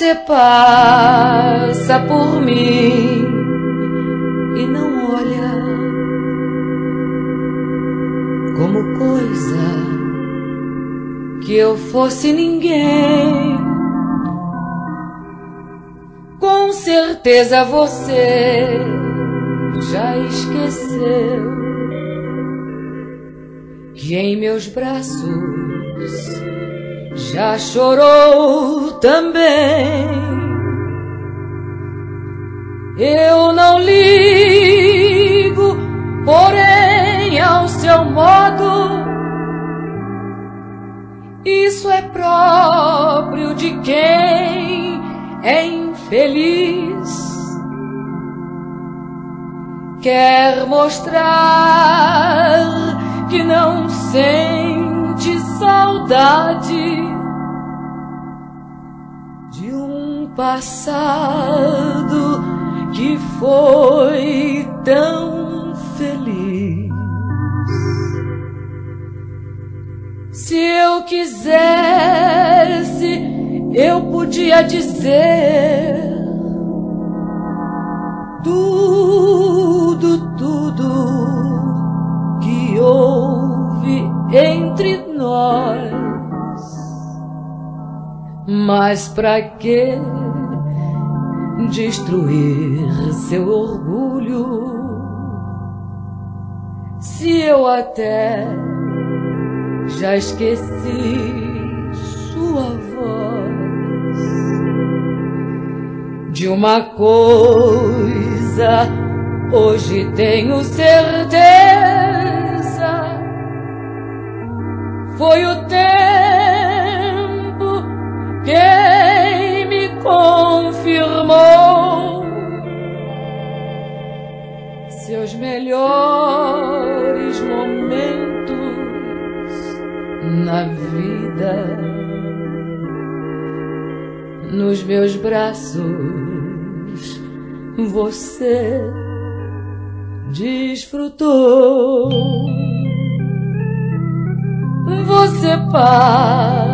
Você passa por mim e não olha como coisa que eu fosse ninguém. Com certeza você já esqueceu que em meus braços já chorou também. Eu não ligo, porém, ao seu modo. Isso é próprio de quem é infeliz. Quer mostrar que não sente saudade de um passado que foi tão feliz. Se eu quisesse, eu podia dizer tudo que houve entre nós. Mas pra que destruir seu orgulho, se eu até já esqueci sua voz? De uma coisa hoje tenho certeza, foi o tempo quem me confirmou. Seus melhores momentos na vida, nos meus braços você desfrutou. Você passa